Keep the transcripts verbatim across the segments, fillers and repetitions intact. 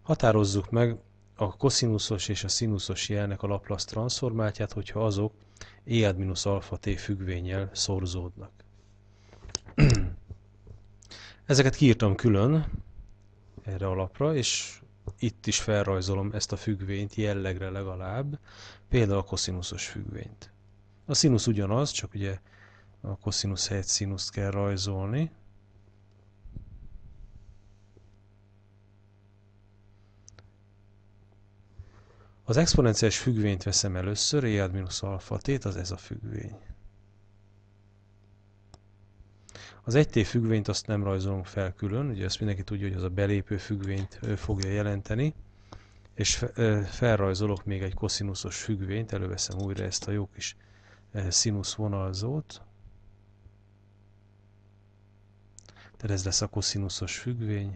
Határozzuk meg a koszinuszos és a szinuszos jelnek a Laplace transzformáját, hogyha azok e-alpha t függvénnyel szorzódnak. Ezeket kiírtam külön erre a lapra, és itt is felrajzolom ezt a függvényt jellegre legalább, például a koszinuszos függvényt. A szinusz ugyanaz, csak ugye a koszinusz helyett színuszt kell rajzolni. Az exponenciális függvényt veszem először, e ad alfa t, az ez a függvény. Az egy t függvényt azt nem rajzolunk fel külön, ugye ezt mindenki tudja, hogy az a belépő függvényt fogja jelenteni, és felrajzolok még egy koszinuszos függvényt, előveszem újra ezt a jó kis színusz vonalzót. Tehát ez lesz a koszinuszos függvény.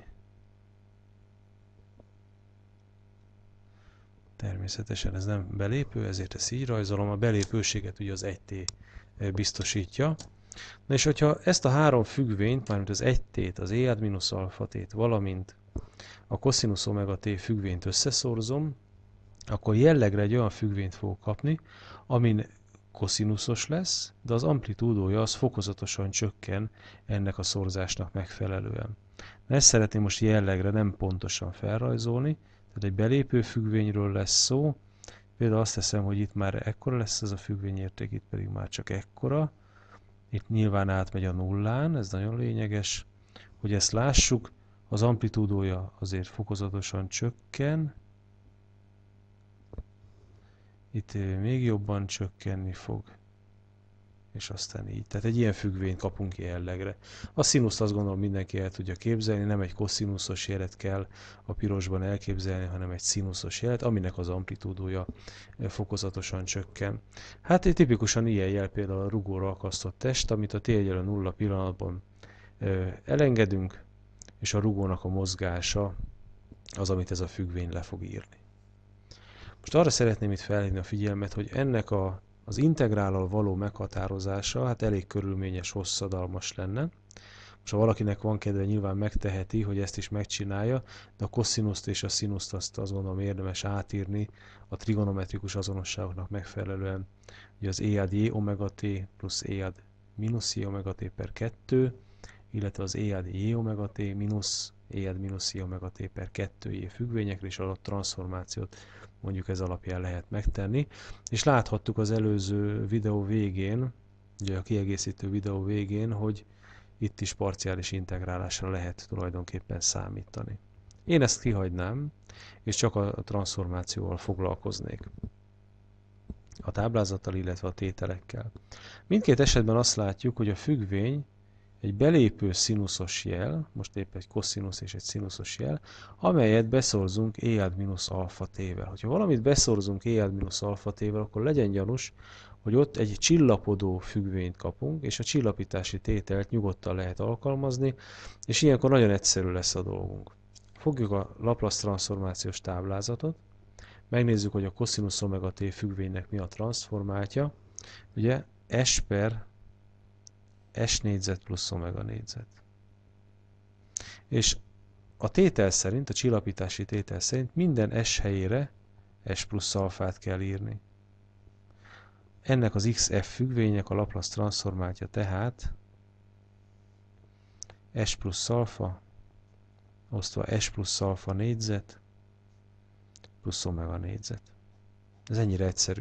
Természetesen ez nem belépő, ezért ezt így rajzolom. A belépőséget ugye az egy t biztosítja. Na és hogyha ezt a három függvényt, mármint az egy t, az e ad alfa t, valamint a koszinusz omega t függvényt összeszorzom, akkor jellegre egy olyan függvényt fogok kapni, amin koszinuszos lesz, de az amplitúdója az fokozatosan csökken ennek a szorzásnak megfelelően. Na ezt szeretném most jellegre nem pontosan felrajzolni, tehát egy belépő függvényről lesz szó, például azt teszem, hogy itt már ekkora lesz ez a függvényérték, itt pedig már csak ekkora, itt nyilván átmegy a nullán, ez nagyon lényeges, hogy ezt lássuk, az amplitúdója azért fokozatosan csökken, itt még jobban csökkenni fog, és aztán így. Tehát egy ilyen függvényt kapunk jellegre. A színuszt azt gondolom mindenki el tudja képzelni, nem egy koszinuszos jelet kell a pirosban elképzelni, hanem egy színuszos jelet, aminek az amplitúdója fokozatosan csökken. Hát egy tipikusan ilyen jel például a rugóra akasztott test, amit a t egyenlő nulla pillanatban elengedünk, és a rugónak a mozgása az, amit ez a függvény le fog írni. Most arra szeretném itt felhívni a figyelmet, hogy ennek a, az integrállal való meghatározása hát elég körülményes, hosszadalmas lenne. Most ha valakinek van kedve, nyilván megteheti, hogy ezt is megcsinálja, de a koszínuszt és a színuszt azt, azt gondolom érdemes átírni a trigonometrikus azonosságoknak megfelelően. Ugye az e ad j omega t plusz e ad mínusz j omega t per kettő, illetve az e ad j omega t mínusz e ad mínusz j omega t per kettő j függvényekre is adott transformációt mondjuk ez alapján lehet megtenni. És láthattuk az előző videó végén, ugye a kiegészítő videó végén, hogy itt is parciális integrálásra lehet tulajdonképpen számítani. Én ezt kihagynám, és csak a transformációval foglalkoznék. A táblázattal, illetve a tételekkel. Mindkét esetben azt látjuk, hogy a függvény egy belépő színuszos jel, most épp egy koszinusz és egy színuszos jel, amelyet beszorzunk e ad mínusz alfa t-vel. Ha valamit beszorzunk e ad mínusz alfa t-vel, akkor legyen gyanús, hogy ott egy csillapodó függvényt kapunk, és a csillapítási tételt nyugodtan lehet alkalmazni, és ilyenkor nagyon egyszerű lesz a dolgunk. Fogjuk a Laplace transformációs táblázatot, megnézzük, hogy a koszinusz omega t függvénynek mi a transformátja. Ugye s per s négyzet plusz omega négyzet. És a tétel szerint, a csillapítási tétel szerint minden s helyére s plusz alfát kell írni. Ennek az xf függvények a Laplace transformátja tehát s plusz alfa osztva s plusz alfa négyzet plusz omega négyzet. Ez ennyire egyszerű.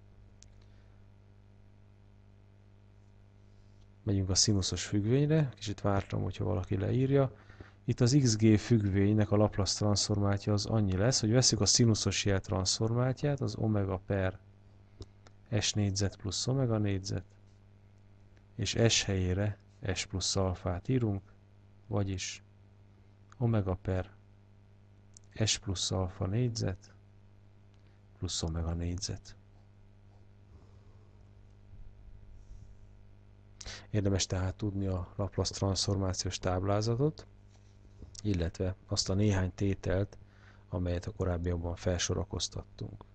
Megyünk a színuszos függvényre, kicsit vártam, hogyha valaki leírja. Itt az xg függvénynek a Laplace transformátja az annyi lesz, hogy veszük a színuszos jel transformátját, az omega per s négyzet plusz omega négyzet, és s helyére s plusz alfát írunk, vagyis omega per s plusz alfa négyzet plusz omega négyzet. Érdemes tehát tudni a Laplace transformációs táblázatot, illetve azt a néhány tételt, amelyet a korábbiakban felsorakoztattunk.